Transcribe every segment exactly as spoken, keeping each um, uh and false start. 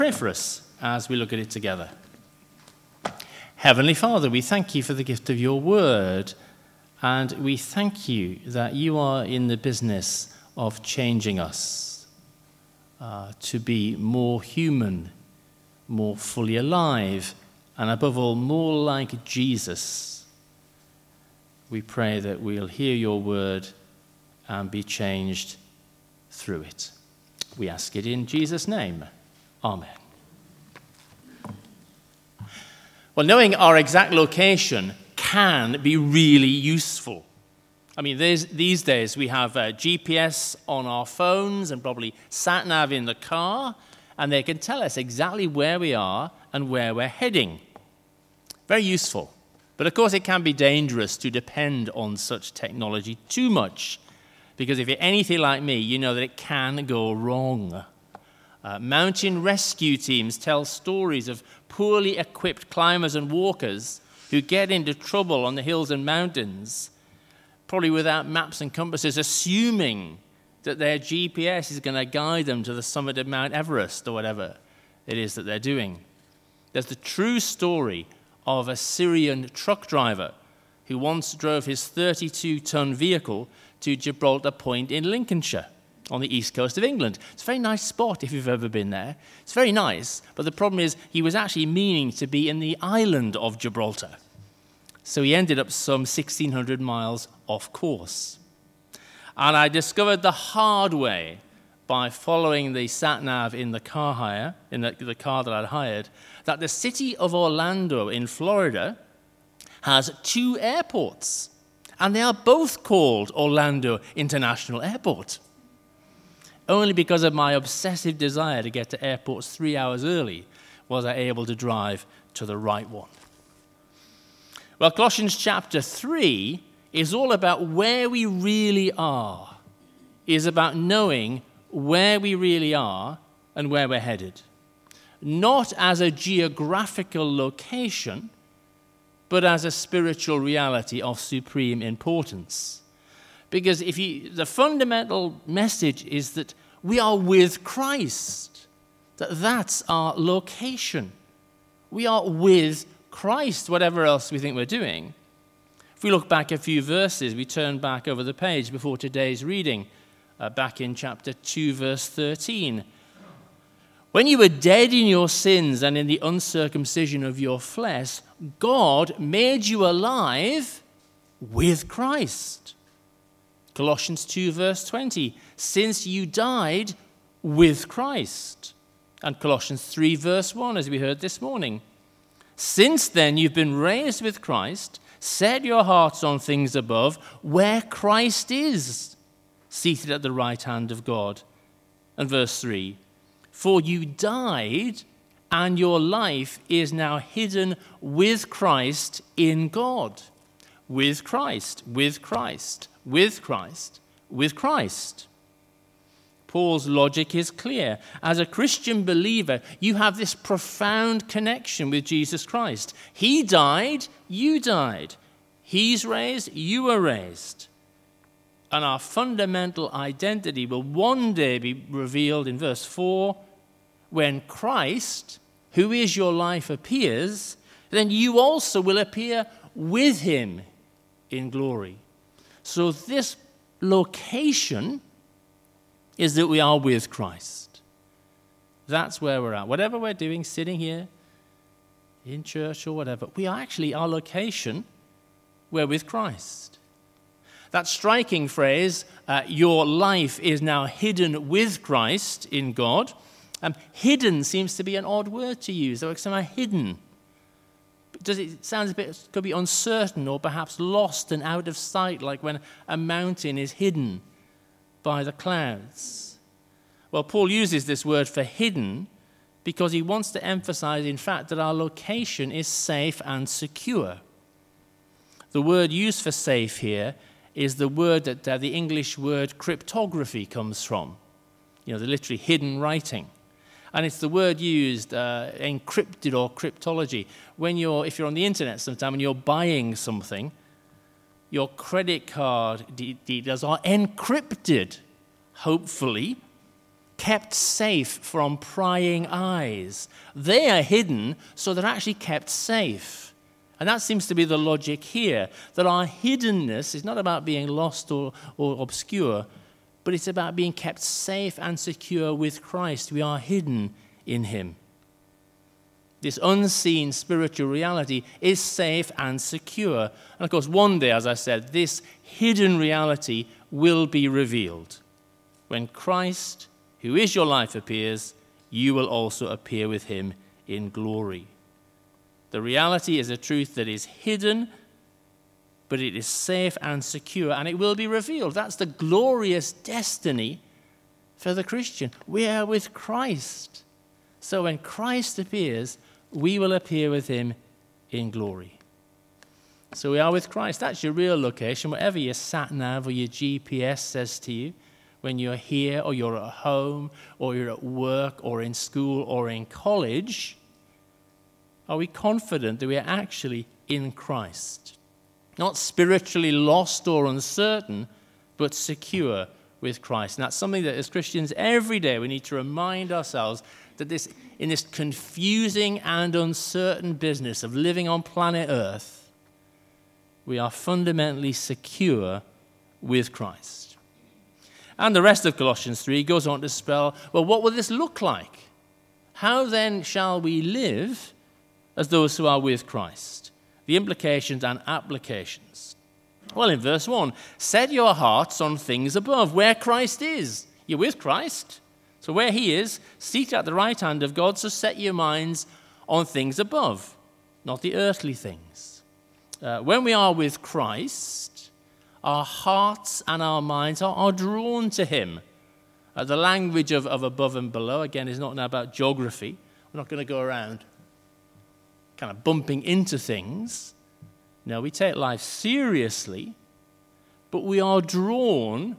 Pray for us as we look at it together. Heavenly Father, we thank you for the gift of your word, and we thank you that you are in the business of changing us uh, to be more human, more fully alive, and above all, more like Jesus. We pray that we'll hear your word and be changed through it. We ask it in Jesus' name. Amen. Well, knowing our exact location can be really useful. I mean, these days we have uh, G P S on our phones and probably sat-nav in the car, and they can tell us exactly where we are and where we're heading. Very useful. But of course, it can be dangerous to depend on such technology too much, because if you're anything like me, you know that it can go wrong. Uh, mountain rescue teams tell stories of poorly equipped climbers and walkers who get into trouble on the hills and mountains, probably without maps and compasses, assuming that their G P S is going to guide them to the summit of Mount Everest or whatever it is that they're doing. There's the true story of a Syrian truck driver who once drove his thirty-two ton vehicle to Gibraltar Point in Lincolnshire, on the east coast of England. It's a very nice spot if you've ever been there. It's very nice, but the problem is he was actually meaning to be in the island of Gibraltar. So he ended up some sixteen hundred miles off course. And I discovered the hard way by following the sat-nav in the car hire, in the, the car that I'd hired, that the city of Orlando in Florida has two airports, and they are both called Orlando International Airport. Only because of my obsessive desire to get to airports three hours early was I able to drive to the right one. Well, Colossians chapter three is all about where we really are, is about knowing where we really are and where we're headed. Not as a geographical location, but as a spiritual reality of supreme importance. Because if you, the fundamental message is that we are with Christ, that that's our location. We are with Christ, whatever else we think we're doing. If we look back a few verses, we turn back over the page before today's reading, uh, back in chapter two, verse thirteen. When you were dead in your sins and in the uncircumcision of your flesh, God made you alive with Christ. Colossians two, verse twenty, since you died with Christ. And Colossians three, verse one, as we heard this morning. Since then you've been raised with Christ, set your hearts on things above, where Christ is, seated at the right hand of God. And verse three, for you died, and your life is now hidden with Christ in God. With Christ, with Christ. With Christ, with Christ. Paul's logic is clear. As a Christian believer, you have this profound connection with Jesus Christ. He died, you died. He's raised, you were raised. And our fundamental identity will one day be revealed in verse four. When Christ, who is your life, appears, then you also will appear with him in glory. So this location is that we are with Christ. That's where we're at. Whatever we're doing, sitting here, in church or whatever, we are actually, our location, we're with Christ. That striking phrase, uh, your life is now hidden with Christ in God. Um, hidden seems to be an odd word to use. Like somehow hidden. Does it sound a bit, could be uncertain or perhaps lost and out of sight, like when a mountain is hidden by the clouds? Well, Paul uses this word for hidden because he wants to emphasize, in fact, that our location is safe and secure. The word used for safe here is the word that uh, the English word cryptography comes from. You know, the literally hidden writing. And it's the word used, uh, encrypted or cryptology. When you're, if you're on the internet sometime and you're buying something, your credit card de- details are encrypted, hopefully, kept safe from prying eyes. They are hidden, so they're actually kept safe. And that seems to be the logic here, that our hiddenness is not about being lost or, or obscure, but it's about being kept safe and secure with Christ. We are hidden in him. This unseen spiritual reality is safe and secure. And of course, one day, as I said, this hidden reality will be revealed. When Christ, who is your life, appears, you will also appear with him in glory. The reality is a truth that is hidden, but it is safe and secure, and it will be revealed. That's the glorious destiny for the Christian. We are with Christ. So when Christ appears, we will appear with him in glory. So we are with Christ. That's your real location. Whatever your sat-nav or your G P S says to you, when you're here or you're at home or you're at work or in school or in college, are we confident that we are actually in Christ? Not spiritually lost or uncertain, but secure with Christ. And that's something that as Christians every day we need to remind ourselves that this, in this confusing and uncertain business of living on planet Earth, we are fundamentally secure with Christ. And the rest of Colossians three goes on to spell, well, what will this look like? How then shall we live as those who are with Christ? The implications and applications. Well, in verse one, set your hearts on things above, where Christ is. You're with Christ. So where he is, seated at the right hand of God, so set your minds on things above, not the earthly things. Uh, when we are with Christ, our hearts and our minds are, are drawn to him. Uh, the language of, of above and below, again, is not now about geography. We're not going to go around kind of bumping into things. No, we take life seriously, but we are drawn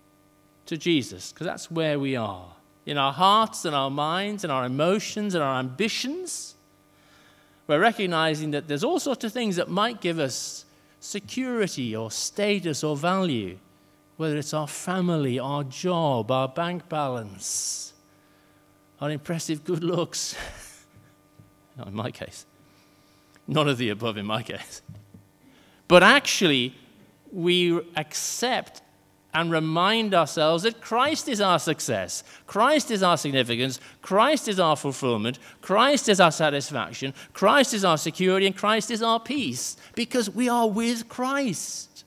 to Jesus, because that's where we are. In our hearts and our minds and our emotions and our ambitions, we're recognizing that there's all sorts of things that might give us security or status or value, whether it's our family, our job, our bank balance, our impressive good looks. Not in my case. None of the above in my case. But actually, we accept and remind ourselves that Christ is our success. Christ is our significance. Christ is our fulfillment. Christ is our satisfaction. Christ is our security, and Christ is our peace, because we are with Christ.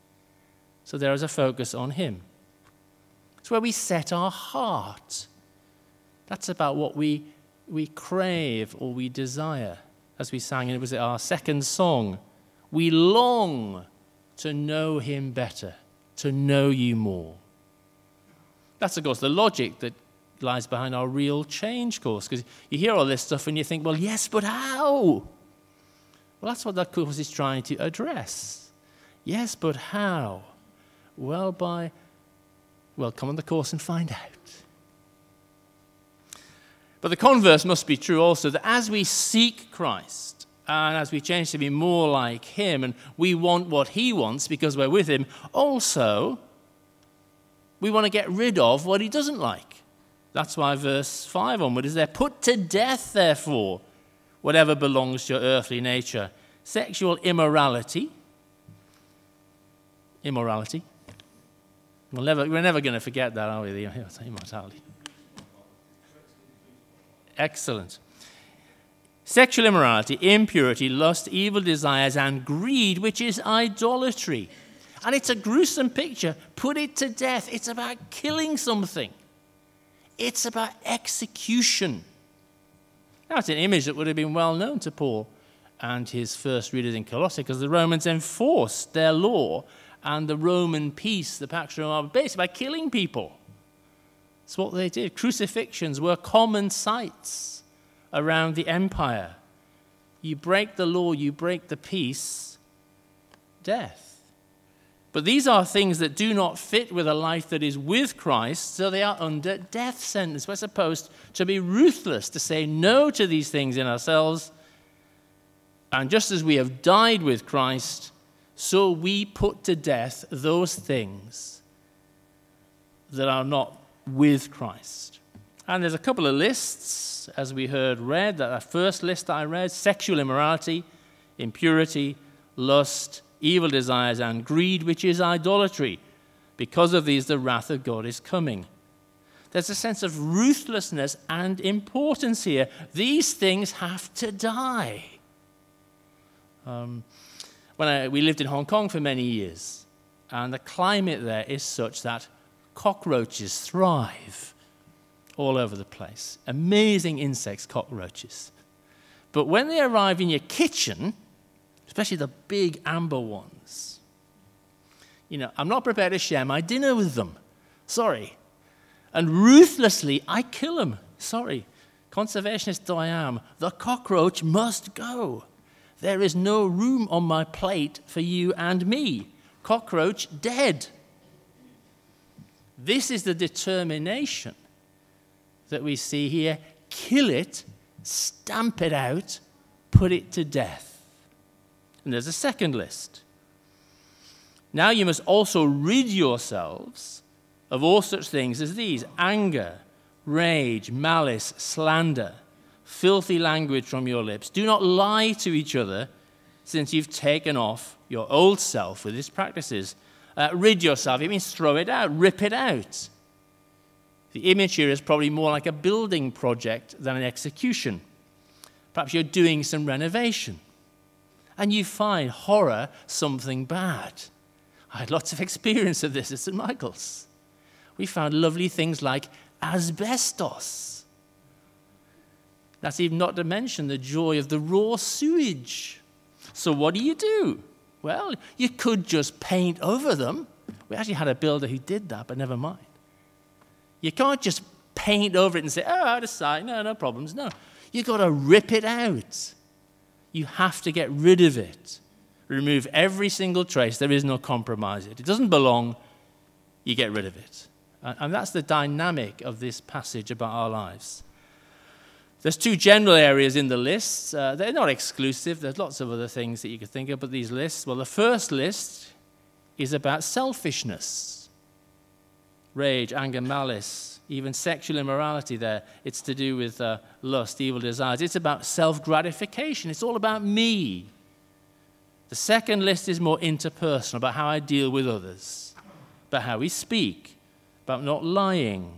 So there is a focus on him. It's where we set our heart. That's about what we, we crave or we desire. As we sang, it was our second song. We long to know him better, to know you more. That's, of course, the logic that lies behind our Real Change course, because you hear all this stuff and you think, well, yes, but how? Well, that's what that course is trying to address. Yes, but how? Well, by, well, come on the course and find out. But the converse must be true also, that as we seek Christ, and as we change to be more like him, and we want what he wants because we're with him, also, we want to get rid of what he doesn't like. That's why verse five onward is there. Put to death, therefore, whatever belongs to your earthly nature. Sexual immorality. Immorality. We'll never, we're never going to forget that, are we? The immortality. Excellent. Sexual immorality, impurity, lust, evil desires, and greed, which is idolatry. And it's a gruesome picture. Put it to death. It's about killing something. It's about execution. Now, it's an image that would have been well known to Paul and his first readers in Colossae, because the Romans enforced their law and the Roman peace, the Pax Romana, basically by killing people. That's what they did. Crucifixions were common sights around the empire. You break the law, you break the peace, death. But these are things that do not fit with a life that is with Christ, so they are under death sentence. We're supposed to be ruthless, to say no to these things in ourselves. And just as we have died with Christ, so we put to death those things that are not with Christ. And there's a couple of lists, as we heard read. That first list that I read: sexual immorality, impurity, lust, evil desires, and greed, which is idolatry. Because of these, the wrath of God is coming. There's a sense of ruthlessness and importance here. These things have to die. Um, when I, we lived in Hong Kong for many years, and the climate there is such that cockroaches thrive all over the place. Amazing insects, cockroaches. But when they arrive in your kitchen, especially the big amber ones, you know, I'm not prepared to share my dinner with them. Sorry. And ruthlessly, I kill them. Sorry. Conservationist though I am, the cockroach must go. There is no room on my plate for you and me. Cockroach dead. This is the determination that we see here. Kill it, stamp it out, put it to death. And there's a second list. Now you must also rid yourselves of all such things as these: anger, rage, malice, slander, filthy language from your lips. Do not lie to each other, since you've taken off your old self with its practices. Uh, rid yourself, it means throw it out, rip it out. The image here is probably more like a building project than an execution. Perhaps you're doing some renovation, and you find horror something bad. I had lots of experience of this at Saint Michael's. We found lovely things like asbestos. That's even not to mention the joy of the raw sewage. So what do you do? Well, you could just paint over them. We actually had a builder who did that, but never mind. You can't just paint over it and say, oh, out of sight, no, no problems. No, you've got to rip it out. You have to get rid of it. Remove every single trace. There is no compromise. It doesn't belong. You get rid of it. And that's the dynamic of this passage about our lives. There's two general areas in the lists. Uh, they're not exclusive. There's lots of other things that you could think of, but these lists, well, the first list is about selfishness. Rage, anger, malice, even sexual immorality there. It's to do with uh, lust, evil desires. It's about self-gratification. It's all about me. The second list is more interpersonal, about how I deal with others, about how we speak, about not lying,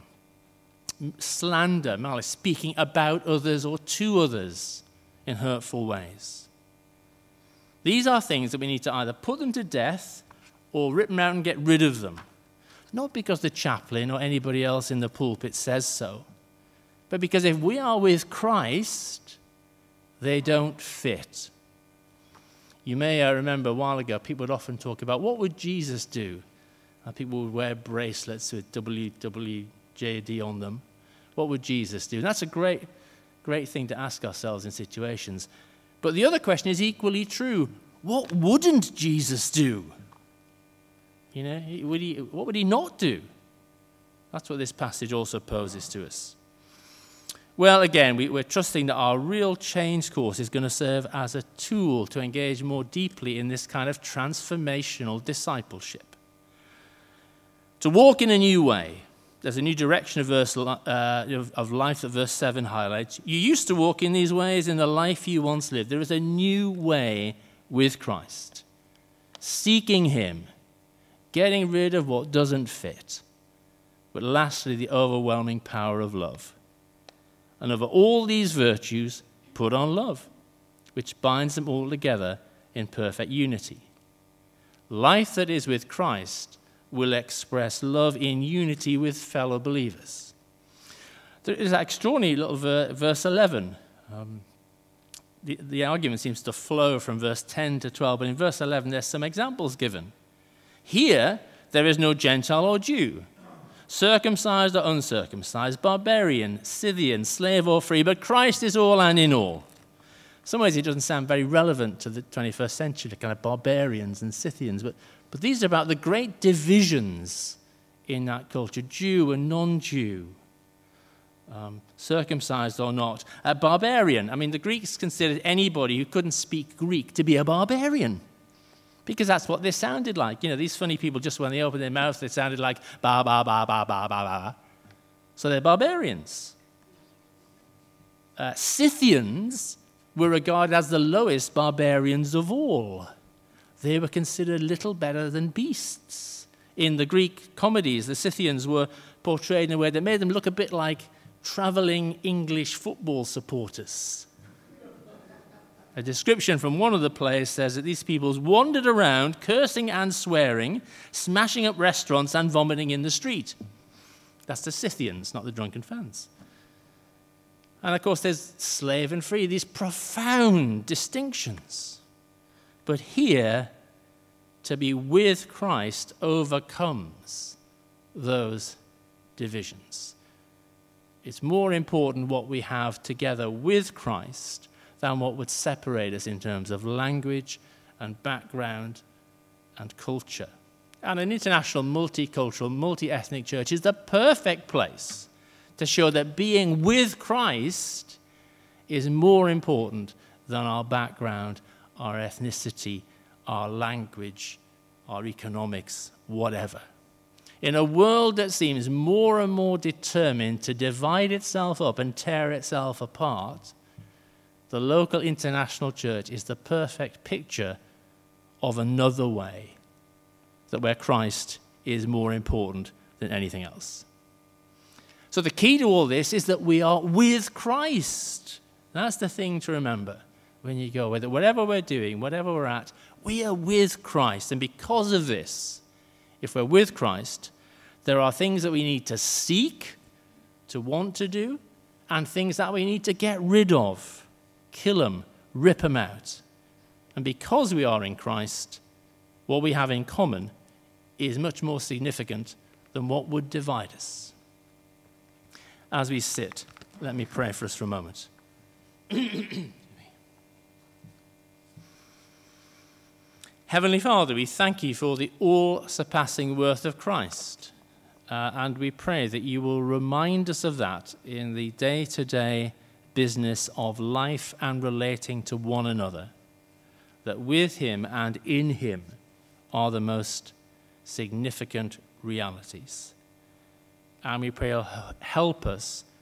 slander, malice, speaking about others or to others in hurtful ways. These are things that we need to either put them to death or rip them out and get rid of them. Not because the chaplain or anybody else in the pulpit says so, but because if we are with Christ, they don't fit. You may uh, remember a while ago, people would often talk about, what would Jesus do? And people would wear bracelets with W W J D on them. What would Jesus do? And that's a great, great thing to ask ourselves in situations. But the other question is equally true. What wouldn't Jesus do? You know, would he, what would he not do? That's what this passage also poses to us. Well, again, we, we're trusting that our real change course is going to serve as a tool to engage more deeply in this kind of transformational discipleship. To walk in a new way. There's a new direction of, verse, uh, of life that verse seven highlights. You used to walk in these ways in the life you once lived. There is a new way with Christ. Seeking him. Getting rid of what doesn't fit. But lastly, the overwhelming power of love. And over all these virtues, put on love, which binds them all together in perfect unity. Life that is with Christ will express love in unity with fellow believers. There is an extraordinary little ver- verse eleven. Um, the, the argument seems to flow from verse ten to twelve, but in verse eleven there's some examples given. Here, there is no Gentile or Jew, circumcised or uncircumcised, barbarian, Scythian, slave or free, but Christ is all and in all. In some ways it doesn't sound very relevant to the twenty-first century, the kind of barbarians and Scythians, but, but these are about the great divisions in that culture, Jew and non-Jew, um, circumcised or not. A barbarian, I mean, the Greeks considered anybody who couldn't speak Greek to be a barbarian. Because that's what they sounded like. You know, these funny people, just when they opened their mouths, they sounded like ba, ba, ba, ba, ba, ba, ba. So they're barbarians. uh, Scythians were regarded as the lowest barbarians of all. They were considered little better than beasts. In the Greek comedies, the Scythians were portrayed in a way that made them look a bit like traveling English football supporters. A description from one of the plays says that these peoples wandered around cursing and swearing, smashing up restaurants and vomiting in the street. That's the Scythians, not the drunken fans. And of course, there's slave and free, these profound distinctions. But here, to be with Christ overcomes those divisions. It's more important what we have together with Christ than what would separate us in terms of language and background and culture. And an international, multicultural, multi-ethnic church is the perfect place to show that being with Christ is more important than our background, our ethnicity, our language, our economics, whatever. In a world that seems more and more determined to divide itself up and tear itself apart, the local international church is the perfect picture of another way, that where Christ is more important than anything else. So the key to all this is that we are with Christ. That's the thing to remember when you go, whether whatever we're doing, whatever we're at, we are with Christ. And because of this, if we're with Christ, there are things that we need to seek, to want to do, and things that we need to get rid of, kill them, rip them out. And because we are in Christ, what we have in common is much more significant than what would divide us. As we sit, let me pray for us for a moment. Heavenly Father, we thank you for the all-surpassing worth of Christ. Uh, and we pray that you will remind us of that in the day-to-day business of life and relating to one another. That with him and in him are the most significant realities. And we pray, help us